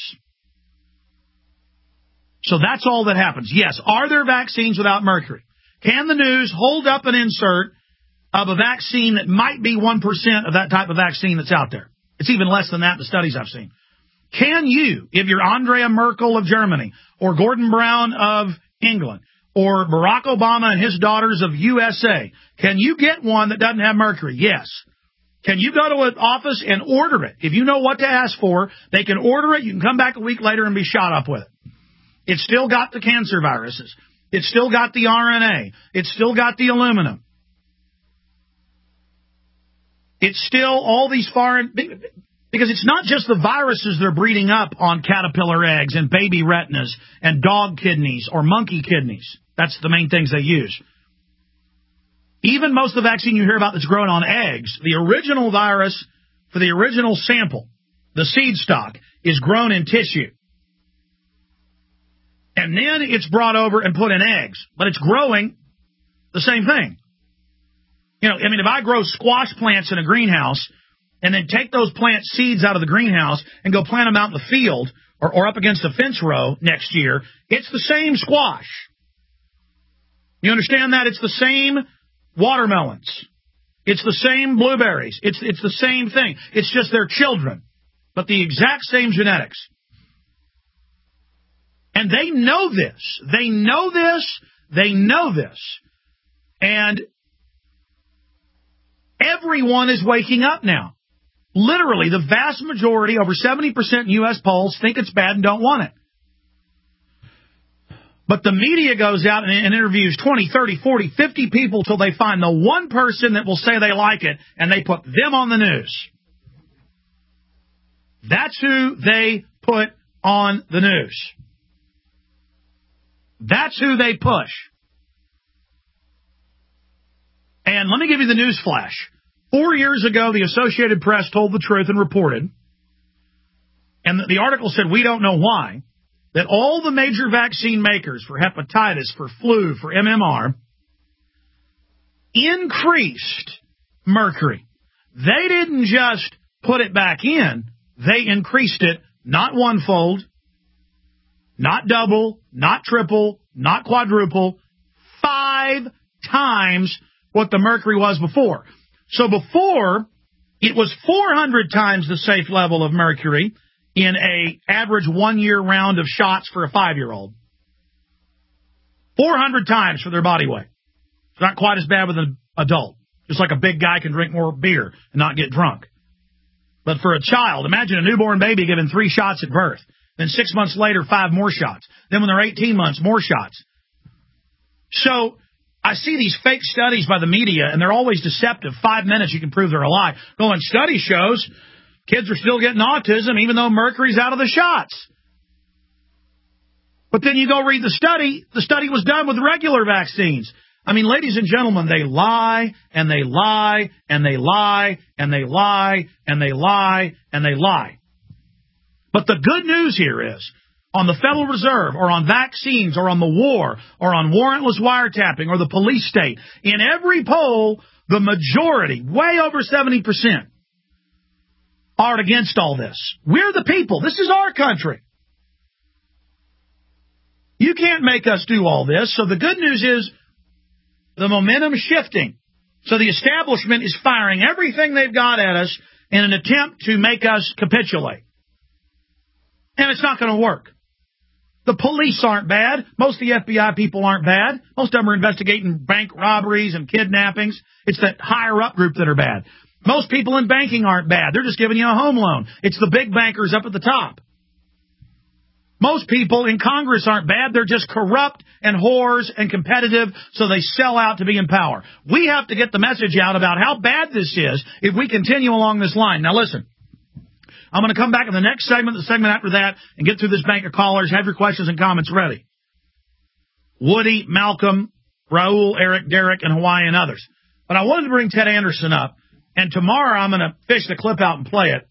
So that's all that happens. Yes, are there vaccines without mercury? Can the news hold up an insert of a vaccine that might be 1% of that type of vaccine that's out there? It's even less than that in the studies I've seen. Can you, if you're Andrea Merkel of Germany, or Gordon Brown of England, or Barack Obama and his daughters of USA, can you get one that doesn't have mercury? Yes. Can you go to an office and order it? If you know what to ask for, they can order it. You can come back a week later and be shot up with it. It's still got the cancer viruses. It's still got the RNA. It's still got the aluminum. It's still all these foreign... Because it's not just the viruses they're breeding up on caterpillar eggs and baby retinas and dog kidneys or monkey kidneys. That's the main things they use. Even most of the vaccine you hear about that's grown on eggs, the original virus for the original sample, the seed stock, is grown in tissue. And then it's brought over and put in eggs. But it's growing the same thing. You know, I mean, if I grow squash plants in a greenhouse and then take those plant seeds out of the greenhouse and go plant them out in the field or up against a fence row next year, it's the same squash. You understand that? It's the same watermelons. It's the same blueberries. It's the same thing. It's just their children, but the exact same genetics. And they know this. They know this. They know this. And everyone is waking up now. Literally, the vast majority, over 70% in U.S. polls, think it's bad and don't want it. But the media goes out and interviews 20, 30, 40, 50 people till they find the one person that will say they like it, and they put them on the news. That's who they put on the news. That's who they push. And let me give you the news flash. 4 years ago, the Associated Press told the truth and reported, and the article said, we don't know why, that all the major vaccine makers for hepatitis, for flu, for MMR, increased mercury. They didn't just put it back in, they increased it, not one-fold, not double, not triple, not quadruple, 5 times what the mercury was before. So before, it was 400 times the safe level of mercury in a average 1 year round of shots for a 5-year-old. 400 times for their body weight. It's not quite as bad with an adult. Just like a big guy can drink more beer and not get drunk. But for a child, imagine a newborn baby given 3 shots at birth. Then 6 months later, 5 more shots. Then when they're 18 months, more shots. So I see these fake studies by the media, and they're always deceptive. 5 minutes, you can prove they're a lie. Going, study shows kids are still getting autism, even though mercury's out of the shots. But then you go read the study. The study was done with regular vaccines. I mean, ladies and gentlemen, they lie, and they lie, and they lie, and they lie, and they lie, and they lie. But the good news here is, on the Federal Reserve, or on vaccines, or on the war, or on warrantless wiretapping, or the police state, in every poll, the majority, way over 70%, are against all this. We're the people. This is our country. You can't make us do all this. So the good news is the momentum is shifting. So the establishment is firing everything they've got at us in an attempt to make us capitulate. And it's not going to work. The police aren't bad. Most of the FBI people aren't bad. Most of them are investigating bank robberies and kidnappings. It's the higher-up group that are bad. Most people in banking aren't bad. They're just giving you a home loan. It's the big bankers up at the top. Most people in Congress aren't bad. They're just corrupt and whores and competitive, so they sell out to be in power. We have to get the message out about how bad this is if we continue along this line. Now, listen. I'm going to come back in the next segment, the segment after that, and get through this bank of callers. Have your questions and comments ready. Woody, Malcolm, Raul, Eric, Derek, and Hawaii, and others. But I wanted to bring Ted Anderson up, and tomorrow I'm going to fish the clip out and play it.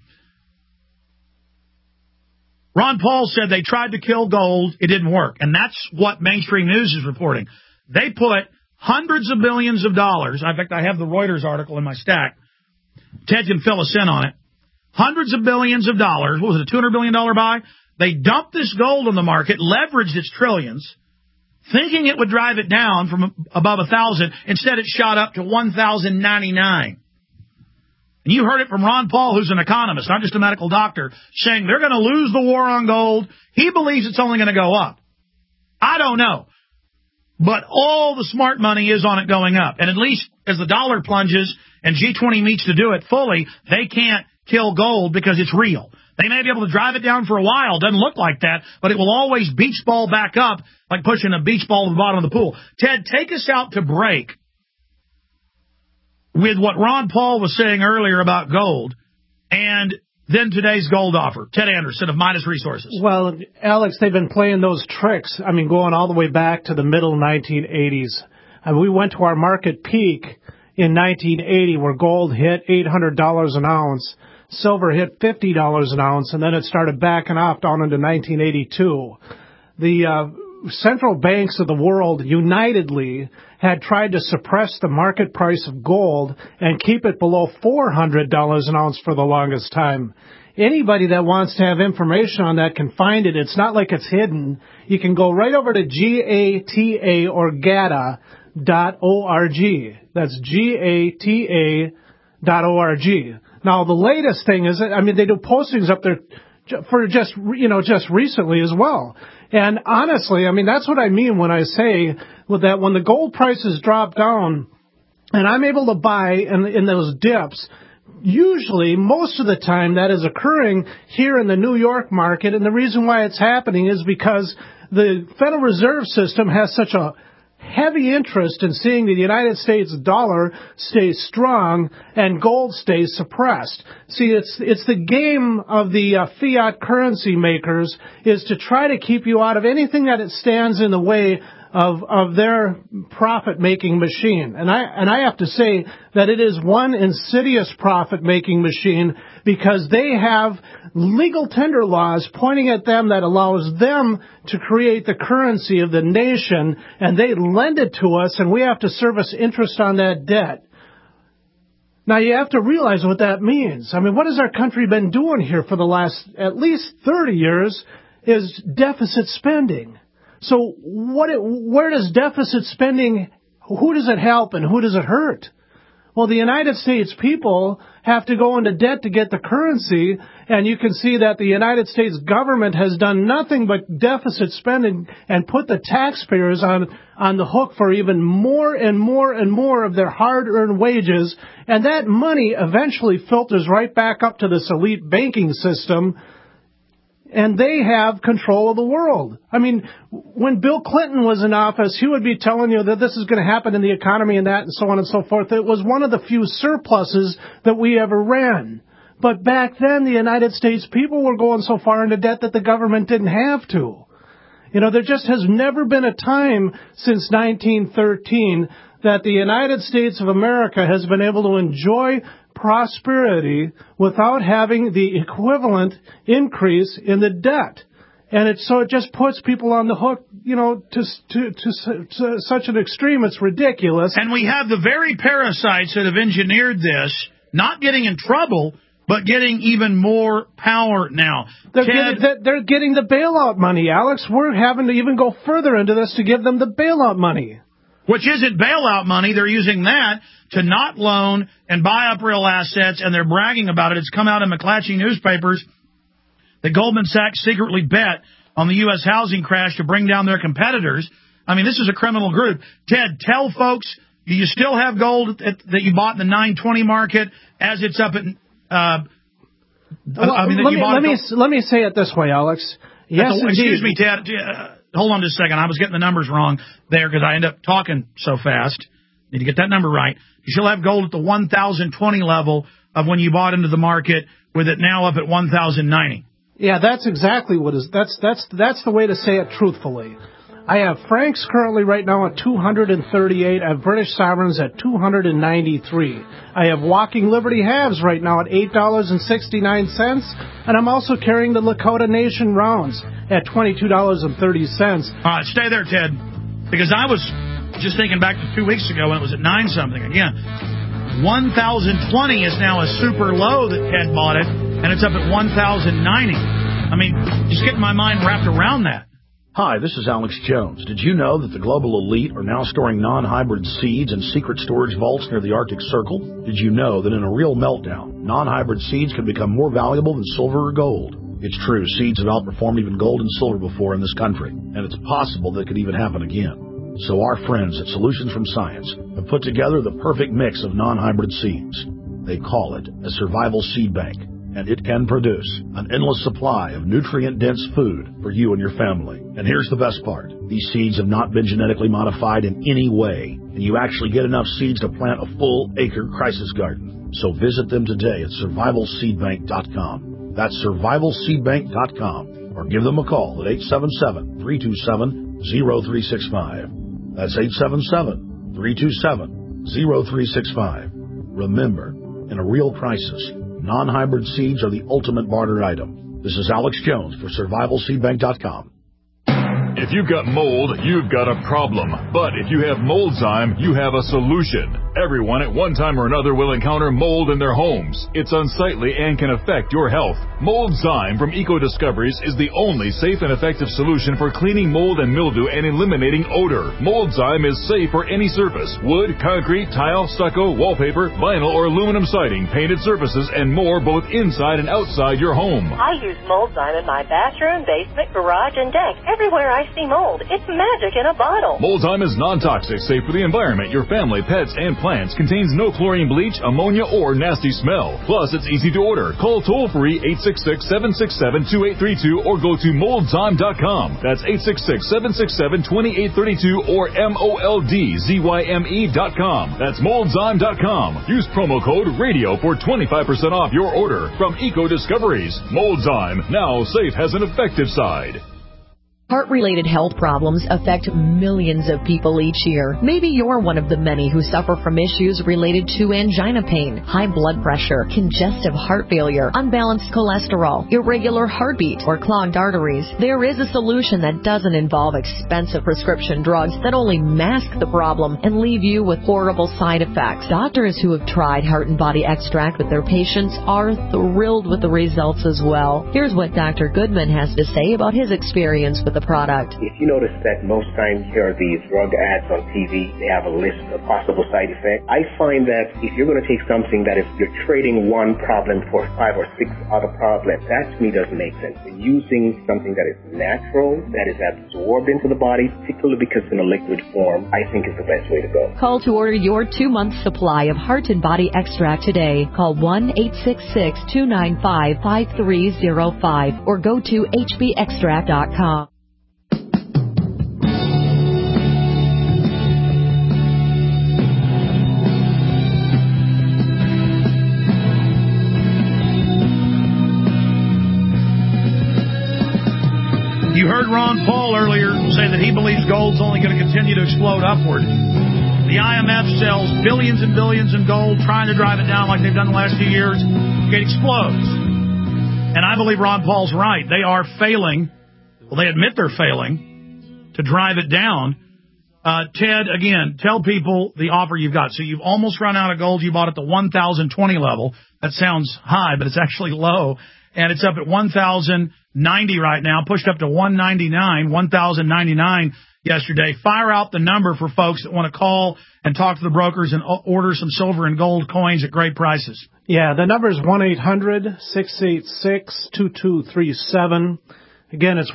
Ron Paul said they tried to kill gold. It didn't work. And that's what mainstream news is reporting. They put hundreds of billions of dollars. In fact, I have the Reuters article in my stack. Ted can fill us in on it. Hundreds of billions of dollars. What was it, a $200 billion buy? They dumped this gold on the market, leveraged its trillions, thinking it would drive it down from above 1,000. Instead, it shot up to 1,099. And you heard it from Ron Paul, who's an economist, not just a medical doctor, saying they're going to lose the war on gold. He believes it's only going to go up. I don't know. But all the smart money is on it going up. And at least as the dollar plunges and G20 meets to do it fully, they can't kill gold because it's real. They may be able to drive it down for a while. Doesn't look like that, but it will always beach ball back up like pushing a beach ball to the bottom of the pool. Ted, take us out to break with what Ron Paul was saying earlier about gold, and then today's gold offer. Ted Anderson of Midas Resources.
Well, Alex, they've been playing those tricks, going all the way back to the middle 1980s. We went to our market peak in 1980 where gold hit $800 an ounce, silver hit $50 an ounce, and then it started backing off down into 1982. The central banks of the world unitedly had tried to suppress the market price of gold and keep it below $400 an ounce for the longest time. Anybody that wants to have information on that can find it. It's not like it's hidden. You can go right over to GATA or GATA.org. That's GATA.org. Now, the latest thing is, they do postings up there for just recently as well. And honestly, that's what I mean when I say that when the gold prices drop down and I'm able to buy in those dips, usually, most of the time, that is occurring here in the New York market. And the reason why it's happening is because the Federal Reserve System has such a heavy interest in seeing the United States dollar stay strong and gold stay suppressed. See, it's the game of the fiat currency makers is to try to keep you out of anything that it stands in the way of their profit-making machine. And I have to say that it is one insidious profit-making machine because they have legal tender laws pointing at them that allows them to create the currency of the nation, and they lend it to us, and we have to service interest on that debt. Now, you have to realize what that means. What has our country been doing here for the last at least 30 years is deficit spending. So where does deficit spending, who does it help and who does it hurt? Well, the United States people have to go into debt to get the currency, and you can see that the United States government has done nothing but deficit spending and put the taxpayers on the hook for even more and more and more of their hard-earned wages, and that money eventually filters right back up to this elite banking system, and they have control of the world. When Bill Clinton was in office, he would be telling you that this is going to happen in the economy and that and so on and so forth. It was one of the few surpluses that we ever ran. But back then, the United States people were going so far into debt that the government didn't have to. There just has never been a time since 1913 that the United States of America has been able to enjoy prosperity without having the equivalent increase in the debt. And it just puts people on the hook, to such an extreme, it's ridiculous.
And we have the very parasites that have engineered this, not getting in trouble, but getting even more power now.
They're getting the bailout money, Alex. We're having to even go further into this to give them the bailout money.
Which isn't bailout money. They're using that to not loan and buy up real assets, and they're bragging about it. It's come out in McClatchy newspapers that Goldman Sachs secretly bet on the U.S. housing crash to bring down their competitors. I mean, this is a criminal group. Ted, tell folks, do you still have gold that you bought in the 920 market as it's up at...
let me say it this way, Alex. Yes,
excuse me, Ted. Hold on just a second. I was getting the numbers wrong there because I end up talking so fast. Need to get that number right. You still have gold at the 1,020 level of when you bought into the market, with it now up at 1,090.
Yeah, that's exactly what is. That's the way to say it truthfully. I have Franks currently right now at 238. I have British Sovereigns at 293. I have Walking Liberty halves right now at $8.69, and I'm also carrying the Lakota Nation rounds at $22.30.
All right, stay there, Ted, because I was just thinking back to 2 weeks ago when it was at 9-something again. 1,020 is now a super low that Ted bought it, and it's up at 1,090. I mean, just getting my mind wrapped around that.
Hi, this is Alex Jones. Did you know that the global elite are now storing non-hybrid seeds in secret storage vaults near the Arctic Circle? Did you know that in a real meltdown, non-hybrid seeds can become more valuable than silver or gold? It's true, seeds have outperformed even gold and silver before in this country, and it's possible that it could even happen again. So our friends at Solutions from Science have put together the perfect mix of non-hybrid seeds. They call it a survival seed bank, and it can produce an endless supply of nutrient-dense food for you and your family. And here's the best part. These seeds have not been genetically modified in any way, and you actually get enough seeds to plant a full-acre crisis garden. So visit them today at survivalseedbank.com. That's survivalseedbank.com, or give them a call at 877-327-0365. That's 877-327-0365. Remember, in a real crisis, non-hybrid seeds are the ultimate barter item. This is Alex Jones for survivalseedbank.com.
If you've got mold, you've got a problem. But if you have Moldzyme, you have a solution. Everyone at one time or another will encounter mold in their homes. It's unsightly and can affect your health. Moldzyme from Eco Discoveries is the only safe and effective solution for cleaning mold and mildew and eliminating odor. Moldzyme is safe for any surface: wood, concrete, tile, stucco, wallpaper, vinyl or aluminum siding, painted surfaces, and more, both inside and outside your home.
I use Moldzyme in my bathroom, basement, garage, and deck. Everywhere I see mold, it's magic in a bottle.
Moldzyme is non-toxic, safe for the environment, your family, pets, and plants. Contains no chlorine, bleach, ammonia, or nasty smell. Plus, it's easy to order. Call toll-free 866-767-2832 or go to Moldzyme.com. That's 866-767-2832 or MOLDZYME.com. That's Moldzyme.com. Use promo code RADIO for 25% off your order from Eco Discoveries. Moldzyme, now safe has an effective side.
Heart-related health problems affect millions of people each year. Maybe you're one of the many who suffer from issues related to angina pain, high blood pressure, congestive heart failure, unbalanced cholesterol, irregular heartbeat, or clogged arteries. There is a solution that doesn't involve expensive prescription drugs that only mask the problem and leave you with horrible side effects. Doctors who have tried Heart and Body Extract with their patients are thrilled with the results as well. Here's what Dr. Goodman has to say about his experience with the product.
If you notice that most times you hear these drug ads on TV, they have a list of possible side effects. I find that if you're going to take something that if you're trading one problem for 5 or 6 other problems, that to me doesn't make sense. And using something that is natural, that is absorbed into the body, particularly because it's in a liquid form, I think is the best way to go.
Call to order your 2-month supply of Heart and Body Extract today. Call 1-866-295-5305 or go to hbextract.com.
You heard Ron Paul earlier say that he believes gold's only going to continue to explode upward. The IMF sells billions and billions in gold, trying to drive it down like they've done the last few years. It explodes. And I believe Ron Paul's right. They are failing. Well, they admit they're failing to drive it down. Ted, again, tell people the offer you've got. So you've almost run out of gold. You bought at the 1,020 level. That sounds high, but it's actually low. And it's up at 1,090 right now, pushed up to 1,099 yesterday. Fire out the number for folks that want to call and talk to the brokers and order some silver and gold coins at great prices.
Yeah, the number is 1-800-686-2237. Again, it's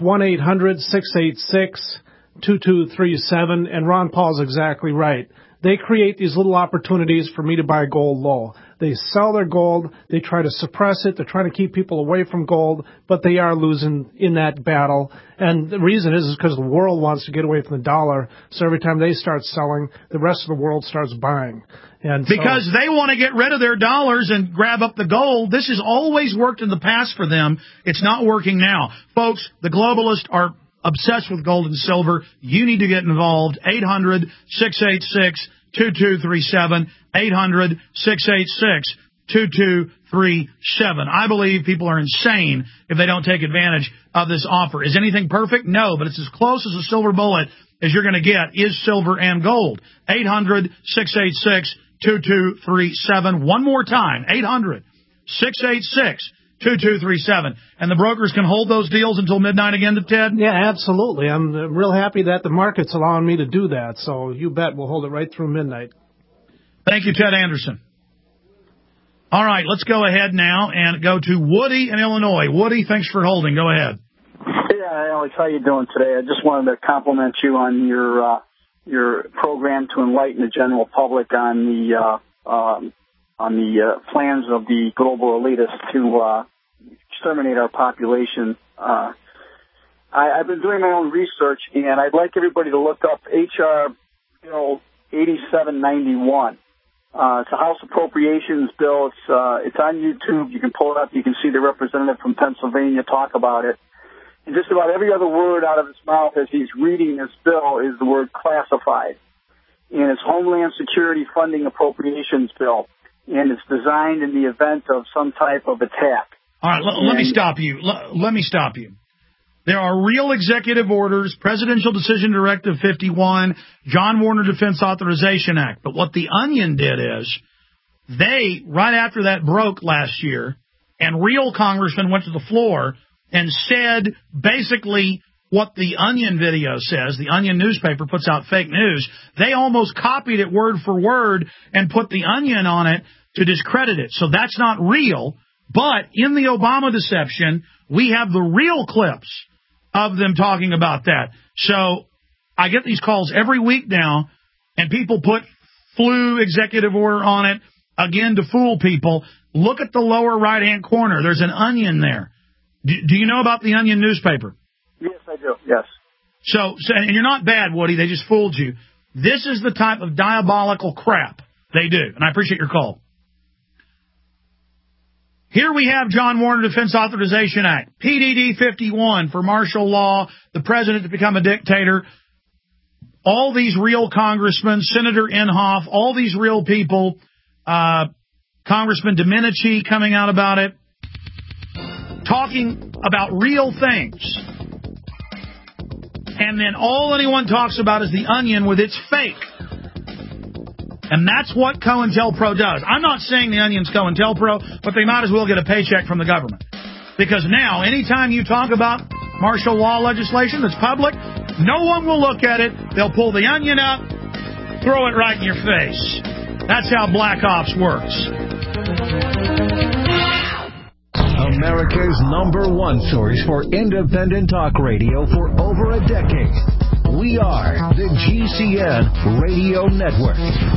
1-800-686-2237, and Ron Paul's exactly right. They create these little opportunities for me to buy gold low. They sell their gold. They try to suppress it. They're trying to keep people away from gold, but they are losing in that battle. And the reason is because the world wants to get away from the dollar. So every time they start selling, the rest of the world starts buying. And
because they want to get rid of their dollars and grab up the gold. This has always worked in the past for them. It's not working now. Folks, the globalists are obsessed with gold and silver. You need to get involved. 800-686-2237. 800-686-2237. I believe people are insane if they don't take advantage of this offer. Is anything perfect? No, but it's as close as a silver bullet as you're going to get is silver and gold. 800-686-2237. One more time. 800-686-2237. 2237. And the brokers can hold those deals until midnight again, Ted?
Yeah, absolutely. I'm real happy that the market's allowing me to do that. So you bet we'll hold it right through midnight.
Thank you, Ted Anderson. All right, let's go ahead now and go to Woody in Illinois. Woody, thanks for holding. Go ahead.
Yeah, Alex, how you doing today? I just wanted to compliment you on your program to enlighten the general public on the plans of the global elitists to exterminate our population. I've been doing my own research, and I'd like everybody to look up H.R. Bill 8791. It's a House Appropriations Bill. It's on YouTube. You can pull it up. You can see the representative from Pennsylvania talk about it. And just about every other word out of his mouth as he's reading this bill is the word classified. And it's Homeland Security Funding Appropriations Bill. And it's designed in the event of some type of attack.
All right, let me stop you. Let me stop you. There are real executive orders, Presidential Decision Directive 51, John Warner Defense Authorization Act. But what the Onion did is they, right after that broke last year, and real congressmen went to the floor and said basically what the Onion video says. The Onion newspaper puts out fake news. They almost copied it word for word and put the Onion on it to discredit it. So that's not real. But in the Obama deception, we have the real clips of them talking about that. So I get these calls every week now, and people put flu executive order on it, again, to fool people. Look at the lower right-hand corner. There's an Onion there. Do you know about the Onion newspaper?
Yes, I do. Yes.
So, and you're not bad, Woody. They just fooled you. This is the type of diabolical crap they do, and I appreciate your call. Here we have John Warner Defense Authorization Act, PDD 51 for martial law, the president to become a dictator. All these real congressmen, Senator Inhofe, all these real people, Congressman Domenici coming out about it, talking about real things. And then all anyone talks about is the Onion with its fake. And that's what COINTELPRO does. I'm not saying the Onion's COINTELPRO, but they might as well get a paycheck from the government. Because now, anytime you talk about martial law legislation that's public, no one will look at it. They'll pull the Onion up, throw it right in your face. That's how Black Ops works.
America's #1 source for independent talk radio for over a decade. We are the GCN Radio Network.